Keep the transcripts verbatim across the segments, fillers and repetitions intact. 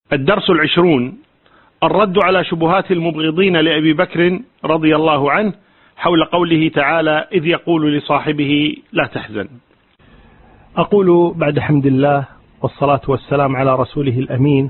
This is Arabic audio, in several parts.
الدرس العشرون: الرد على شبهات المبغضين لأبي بكر رضي الله عنه حول قوله تعالى: إذ يقول لصاحبه لا تحزن. أقول بعد حمد الله والصلاة والسلام على رسوله الأمين.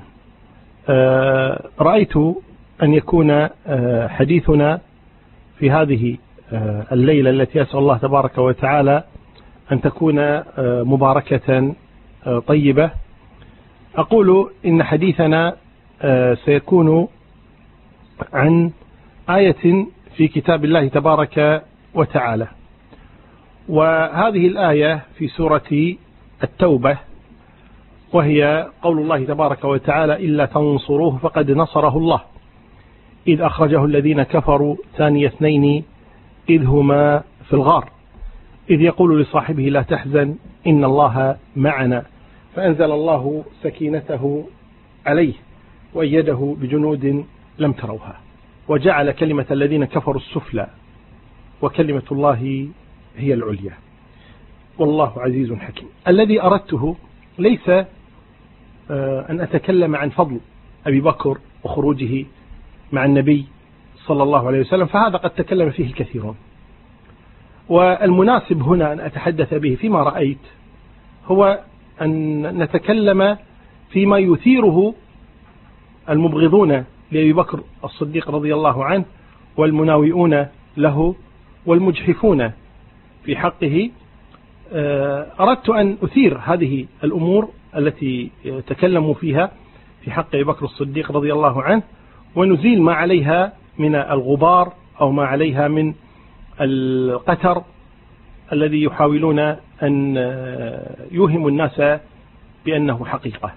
رأيت أن يكون حديثنا في هذه الليلة التي أسأل الله تبارك وتعالى أن تكون مباركة طيبة. أقول إن حديثنا سيكون عن آية في كتاب الله تبارك وتعالى، وهذه الآية في سورة التوبة، وهي قول الله تبارك وتعالى: إلا تنصروه فقد نصره الله إذ أخرجه الذين كفروا ثاني اثنين إذ هما في الغار إذ يقول لصاحبه لا تحزن إن الله معنا فأنزل الله سكينته عليه وأيده بجنود لم تروها وجعل كلمة الذين كفروا السفلى وكلمة الله هي العليا والله عزيز حكيم. الذي أردته ليس أن أتكلم عن فضل أبي بكر وخروجه مع النبي صلى الله عليه وسلم، فهذا قد تكلم فيه الكثيرون، والمناسب هنا أن أتحدث به فيما رأيت هو أن نتكلم فيما يثيره المبغضون لأبي بكر الصديق رضي الله عنه والمناوئون له والمجحفون في حقه. أردت أن أثير هذه الأمور التي تكلموا فيها في حق أبي بكر الصديق رضي الله عنه، ونزيل ما عليها من الغبار أو ما عليها من القتر الذي يحاولون أن يوهموا الناس بأنه حقيقة.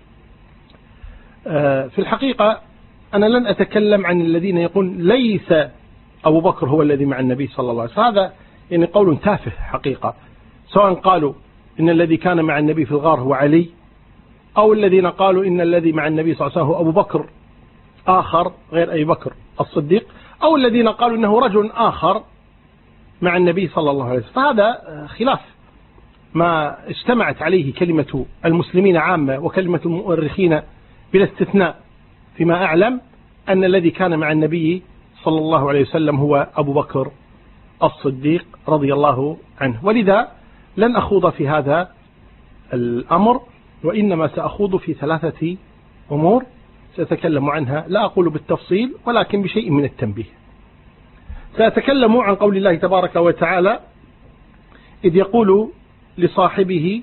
في الحقيقة أنا لن أتكلم عن الذين يقول ليس أبو بكر هو الذي مع النبي صلى الله عليه وسلم، هذا يعني قول تافه حقيقة، سواء قالوا إن الذي كان مع النبي في الغار هو علي، أو الذين قالوا إن الذي مع النبي صلى الله عليه وسلم هو أبو بكر آخر غير أبي بكر الصديق، أو الذين قالوا إنه رجل آخر مع النبي صلى الله عليه وسلم. فهذا خلاف ما اجتمعت عليه كلمة المسلمين عامة وكلمة المؤرخين بلا استثناء فيما أعلم، أن الذي كان مع النبي صلى الله عليه وسلم هو أبو بكر الصديق رضي الله عنه. ولذا لن أخوض في هذا الأمر، وإنما سأخوض في ثلاثة أمور سأتكلم عنها، لا أقول بالتفصيل ولكن بشيء من التنبيه. سأتكلم عن قول الله تبارك وتعالى: إذ يقول لصاحبه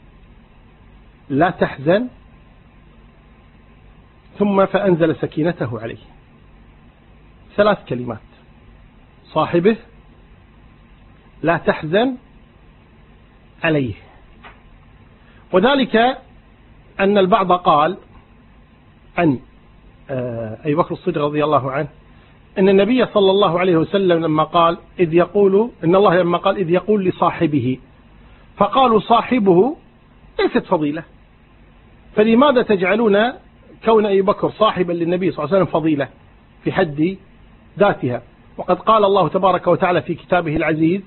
لا تحزن ثم فأنزل سكينته عليه. ثلاث كلمات: صاحبه، لا تحزن، عليه. وذلك أن البعض قال عن أبي بكر الصديق رضي الله عنه أن النبي صلى الله عليه وسلم لما قال إذ يقول إن الله لما قال إذ يقول لصاحبه، فقالوا صاحبه ليست فضيلة، فلماذا تجعلون كون أبي بكر صاحبا للنبي صلى الله عليه وسلم فضيلة في حد ذاتها؟ وقد قال الله تبارك وتعالى في كتابه العزيز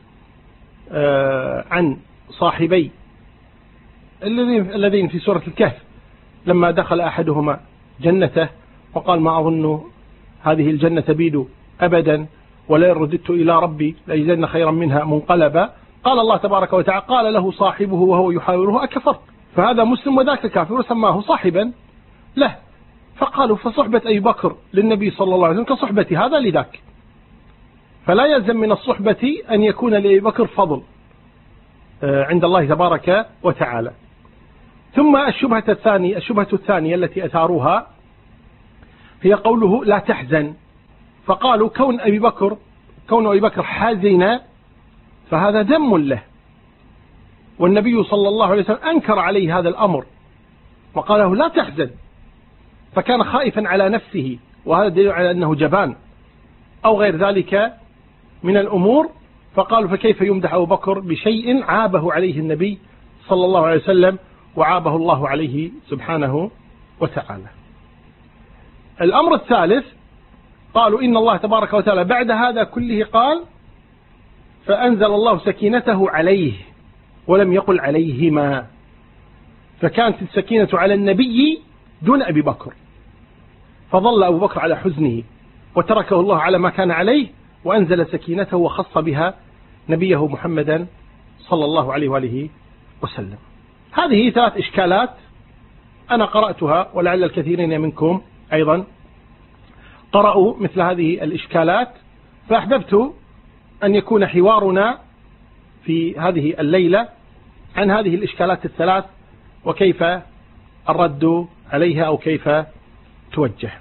عن صاحبي الذين في سورة الكهف لما دخل أحدهما جنته وقال ما أظن هذه الجنة بيد أبدا ولا رددت إلى ربي لأجدن خيرا منها منقلبا، قال الله تبارك وتعالى قال له صاحبه وهو يحاوره أكفرت؟ فهذا مسلم وذاك كافر وسماه صاحبا له. فقالوا فصحبة أبي بكر للنبي صلى الله عليه وسلم كصحبة هذا لذاك، فلا يلزم من الصحبة أن يكون لأبي بكر فضل عند الله تبارك وتعالى. ثم الشبهة الثانية الشبهة الثانية التي أثاروها هي قوله لا تحزن، فقالوا كون أبي بكر كون أبي بكر حزن فهذا ذم له، والنبي صلى الله عليه وسلم أنكر عليه هذا الأمر وقال له لا تحزن، فكان خائفا على نفسه، وهذا دليل على أنه جبان أو غير ذلك من الأمور. فقالوا فكيف يمدح أبو بكر بشيء عابه عليه النبي صلى الله عليه وسلم وعابه الله عليه سبحانه وتعالى. الأمر الثالث قالوا إن الله تبارك وتعالى بعد هذا كله قال فأنزل الله سكينته عليه ولم يقل عليهما، فكانت السكينة على النبي دون أبي بكر، فظل أبو بكر على حزنه وتركه الله على ما كان عليه، وأنزل سكينته وخص بها نبيه محمدا صلى الله عليه وآله وسلم. هذه ثلاث إشكالات أنا قرأتها، ولعل الكثيرين منكم أيضا قرأوا مثل هذه الإشكالات، فأحببت أن يكون حوارنا في هذه الليلة عن هذه الإشكالات الثلاث وكيف الرد عليها أو كيف توجه.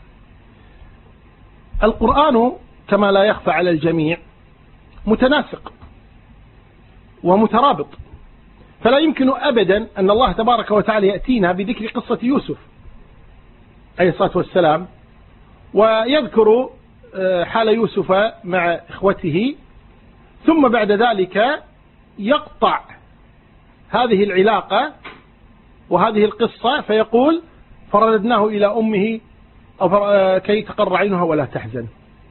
القرآن كما لا يخفى على الجميع متناسق ومترابط، فلا يمكن أبدا أن الله تبارك وتعالى يأتينا بذكر قصة يوسف عليه الصلاة والسلام ويذكر حال يوسف مع إخوته، ثم بعد ذلك يقطع هذه العلاقة وهذه القصة فيقول فرددناه إلى أمه أو كي تقر عينها ولا تحزن.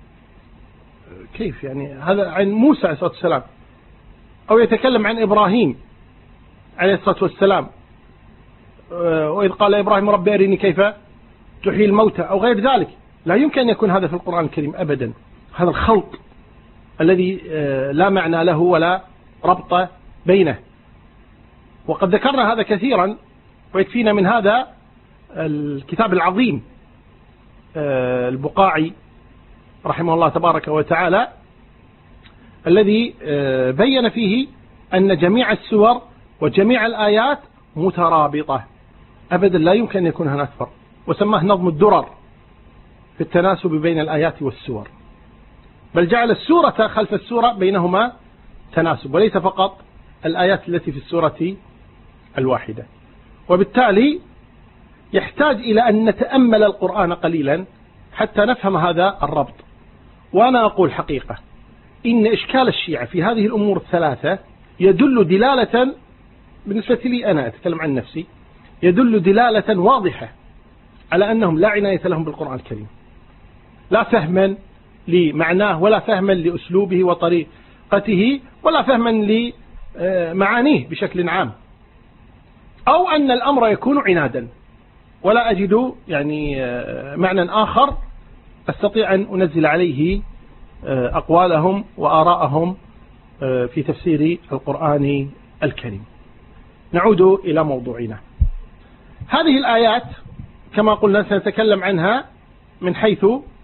كيف يعني؟ هذا عن موسى عليه الصلاة والسلام، أو يتكلم عن إبراهيم عليه الصلاة والسلام، وإذ قال إبراهيم رب أرني كيف تحيي الموتى أو غير ذلك. لا يمكن أن يكون هذا في القرآن الكريم أبدا. هذا الخلط الذي لا معنى له ولا ربط بينه، وقد ذكرنا هذا كثيرا، ويكفينا من هذا الكتاب العظيم البقاعي رحمه الله تبارك وتعالى، الذي بين فيه أن جميع السور وجميع الآيات مترابطة أبدا، لا يمكن أن يكون هناك فرق، وسماه نظم الدرر في التناسب بين الآيات والسور، بل جعل السورة خلف السورة بينهما تناسب، وليس فقط الآيات التي في السورة الواحدة. وبالتالي يحتاج إلى أن نتأمل القرآن قليلا حتى نفهم هذا الربط. وأنا أقول حقيقة إن إشكال الشيعة في هذه الأمور الثلاثة يدل دلالة، بالنسبة لي أنا أتكلم عن نفسي، يدل دلالة واضحة على أنهم لا عناية لهم بالقرآن الكريم، لا فهما لمعناه ولا فهما لأسلوبه وطريقته ولا فهما لمعانيه بشكل عام، أو أن الأمر يكون عنادا. ولا أجد يعني معنى آخر أستطيع أن أنزل عليه أقوالهم وآراءهم في تفسير القرآن الكريم. نعود إلى موضوعنا. هذه الآيات كما قلنا سنتكلم عنها من حيث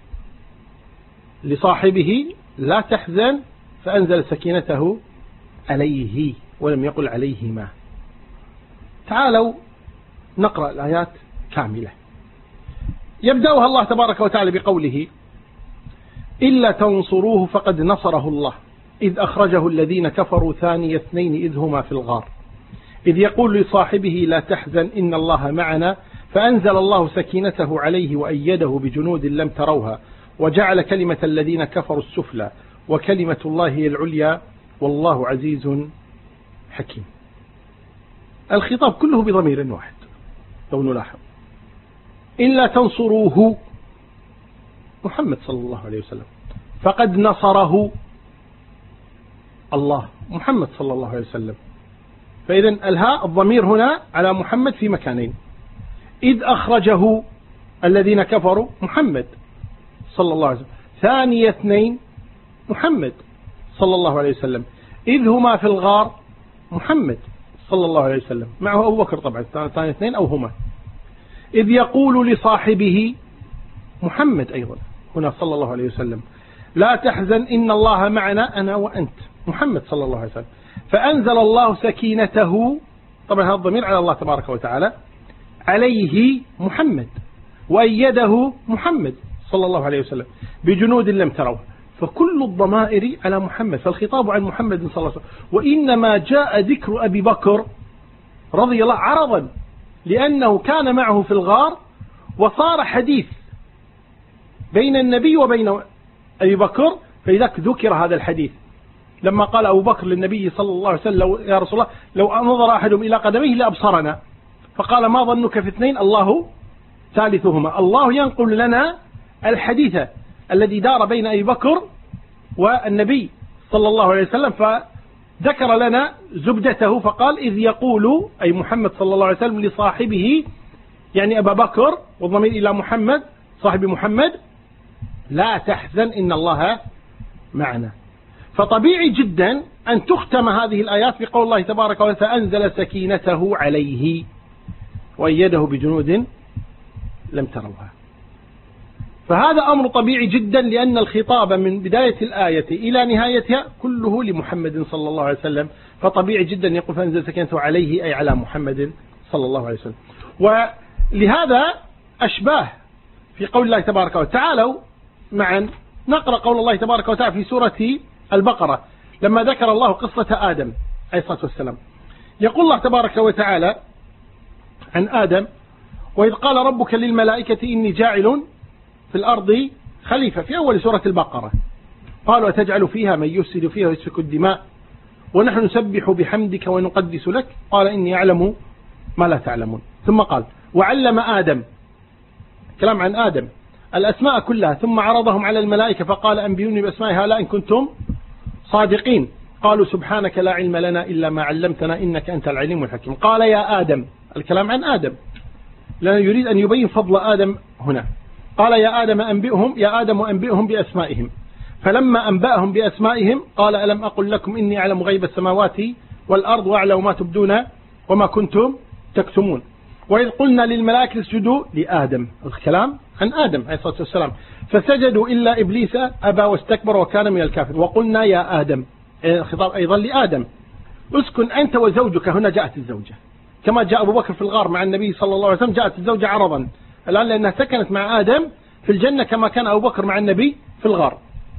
لصاحبه لا تحزن فأنزل سكينته عليه ولم يقل عليهما. تعالوا نقرأ الآيات كاملة. يبدأها الله تبارك وتعالى بقوله إلا تنصروه فقد نصره الله إذ أخرجه الذين كفروا ثاني اثنين إذ هما في الغار إذ يقول لصاحبه لا تحزن إن الله معنا فأنزل الله سكينته عليه وأيده بجنود لم تروها وجعل كلمة الذين كفروا السفلى وكلمة الله هي العليا والله عزيز حكيم. الخطاب كله بضمير واحد لو نلاحظ. إلا تنصروه محمد صلى الله عليه وسلم فقد نصره الله محمد صلى الله عليه وسلم. فإذا الهاء الضمير هنا على محمد في مكانين. إذ أخرجه الذين كفروا محمد صلى الله عليه وسلم ثاني اثنين محمد صلى الله عليه وسلم إذ هما في الغار محمد صلى الله عليه وسلم معه أبو بكر طبعا ثاني اثنين أو هما إذ يقول لصاحبه محمد أيضا هنا صلى الله عليه وسلم لا تحزن إن الله معنا أنا وأنت محمد صلى الله عليه وسلم فأنزل الله سكينته طبعا هذا الضمير على الله تبارك وتعالى عليه محمد وأيده محمد صلى الله عليه وسلم بجنود لم تروه فكل الضمائر على محمد فالخطاب عن محمد صلى الله عليه وسلم. وإنما جاء ذكر أبي بكر رضي الله عرضا لأنه كان معه في الغار وصار حديث بين النبي وبين أبي بكر فلذلك ذكر هذا الحديث لما قال أبو بكر للنبي صلى الله عليه وسلم يا رسول الله لو نظر أحدهم إلى قدميه لأبصرنا فقال ما ظنك في اثنين الله ثالثهما. الله ينقل لنا الحديث الذي دار بين أبي بكر والنبي صلى الله عليه وسلم فذكر لنا زبدته فقال إذ يقول أي محمد صلى الله عليه وسلم لصاحبه يعني أبا بكر والضمير إلى محمد صاحب محمد، لا تحزن إن الله معنا. فطبيعي جدا أن تختم هذه الآيات بقول الله تبارك وتعالى فأنزل سكينته عليه وأيده بجنود لم تروها. فهذا أمر طبيعي جدا، لأن الخطاب من بداية الآية إلى نهايتها كله لمحمد صلى الله عليه وسلم، فطبيعي جدا يقول فأنزل سكينته عليه أي على محمد صلى الله عليه وسلم. ولهذا أشباه في قول الله تبارك وتعالى. تعالوا معا نقرأ قول الله تبارك وتعالى في سورة البقرة لما ذكر الله قصة آدم عليه الصلاة والسلام. يقول الله تبارك وتعالى عن آدم وإذ قال ربك للملائكة إني جاعل في الأرض خليفة، في أول سورة البقرة. قالوا أتجعل فيها من يفسد فيها ويسفك الدماء ونحن نسبح بحمدك ونقدس لك قال إني أعلم ما لا تعلمون. ثم قال وعلم آدم، كلام عن آدم، الأسماء كلها، ثم عرضهم على الملائكة فقال أنبئوني بأسماء هؤلاء إن كنتم صادقين. قالوا سبحانك لا علم لنا إلا ما علمتنا إنك أنت العليم الحكيم. قال يا آدم، الكلام عن آدم لأنه يريد أن يبين فضل آدم هنا. قال يا آدم أنبئهم يا آدم أنبئهم بأسمائهم. فلما أنبأهم بأسمائهم قال ألم أقل لكم إني أعلم غيب السماوات والأرض وأعلم ما تبدون وما كنتم تكتمون. وإذ قلنا للملائكة اسجدوا لآدم، الكلام عن آدم عليه الصلاة والسلام، فسجدوا إلا إبليس أبى واستكبر وكان من الكافر. وقلنا يا آدم، خطاب أيضا لآدم، اسكن أنت وزوجك، هنا جاءت الزوجة كما جاء أبو بكر في الغار مع النبي صلى الله عليه وسلم، جاءت الزوجة عرضا الآن لأنها سكنت مع آدم في الجنة كما كان أبو بكر مع النبي في الغار.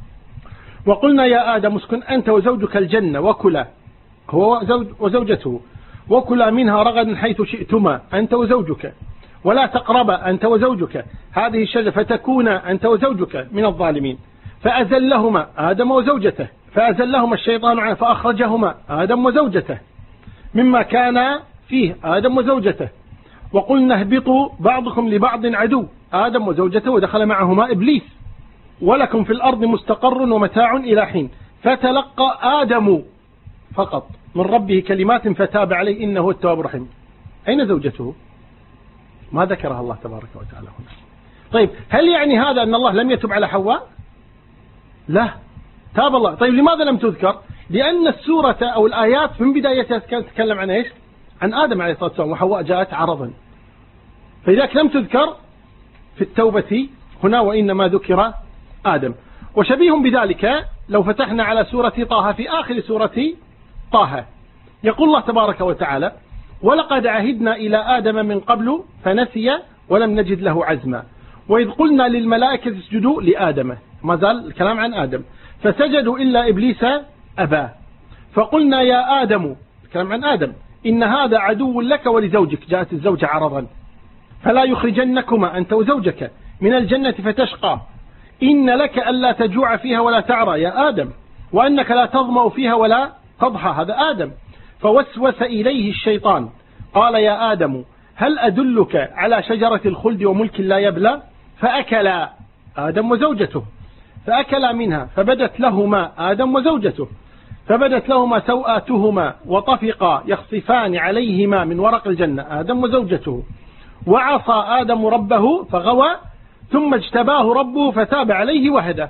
وقلنا يا آدم اسكن أنت وزوجك الجنة وكلا، هو وزوجته، وكلا منها رغدا حيث شئتما أنت وزوجك، ولا تقربا أنت وزوجك هذه الشجرة فتكونا أنت وزوجك من الظالمين. فأزلهما آدم وزوجته فأزلهما الشيطان عنه فأخرجهما آدم وزوجته مما كان فيه آدم وزوجته. وقلنا اهبطوا بعضكم لبعض عدو آدم وزوجته ودخل معهما إبليس، ولكم في الأرض مستقر ومتاع إلى حين. فتلقى آدم فقط من ربه كلمات فتاب عليه إنه هو التواب الرحيم. أين زوجته؟ ما ذكرها الله تبارك وتعالى هنا. طيب هل يعني هذا أن الله لم يتب على حواء؟ لا، تاب الله. طيب لماذا لم تذكر؟ لأن السورة أو الآيات من بدايتها كانت تتكلم عن إيش؟ عن آدم عليه الصلاة والسلام، وحواء جاءت عرضا، فلذلك لم تذكر في التوبة هنا وإنما ذكر آدم. وشبيه بذلك لو فتحنا على سورة طه في آخر سورة طه يقول الله تبارك وتعالى ولقد عهدنا إلى آدم من قبل فنسي ولم نجد له عزما وإذ قلنا للملائكة اسجدوا لآدم، ما زال الكلام عن آدم، فسجدوا إلا إبليس أبى فقلنا يا آدم، الكلام عن آدم، إن هذا عدو لك ولزوجك، جاءت الزوجة عرضا، فلا يخرجنكما أنت وزوجك من الجنة فتشقى إن لك ألا تجوع فيها ولا تعرى يا آدم وأنك لا تظمأ فيها ولا تضحى، هذا آدم. فوسوس إليه الشيطان قال يا آدم هل أدلك على شجرة الخلد وملك لا يبلى؟ فأكلا آدم وزوجته فأكلا منها فبدت لهما آدم وزوجته فبدت لهما سوآتهما وطفقا يخصفان عليهما من ورق الجنة آدم وزوجته وعصى آدم ربه فغوى ثم اجتباه ربه فتاب عليه وهدى.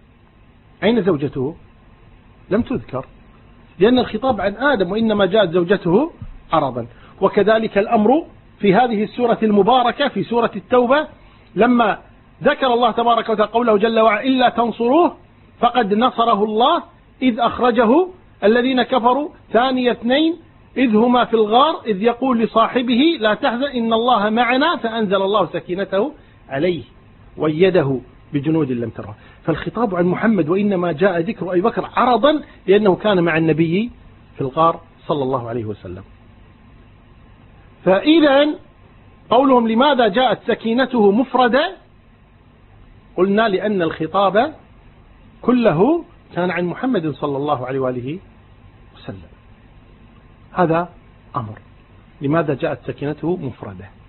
أين زوجته؟ لم تذكر لأن الخطاب عن آدم وإنما جاءت زوجته عرضا. وكذلك الأمر في هذه السورة المباركة في سورة التوبة لما ذكر الله تبارك وتعالى قوله جل وعلا إلا تنصروه فقد نصره الله إذ أخرجه الذين كفروا ثاني اثنين إذ هما في الغار إذ يقول لصاحبه لا تحزن إن الله معنا فأنزل الله سكينته عليه ويده بجنود لم ترها. فالخطاب عن محمد وإنما جاء ذكر أبي بكر عرضا لأنه كان مع النبي في الغار صلى الله عليه وسلم. فإذا قولهم لماذا جاءت سكينته مفردة؟ قلنا لأن الخطاب كله كان عن محمد صلى الله عليه وآله وسلم. هذا أمر لماذا جاءت سكينته مفردة.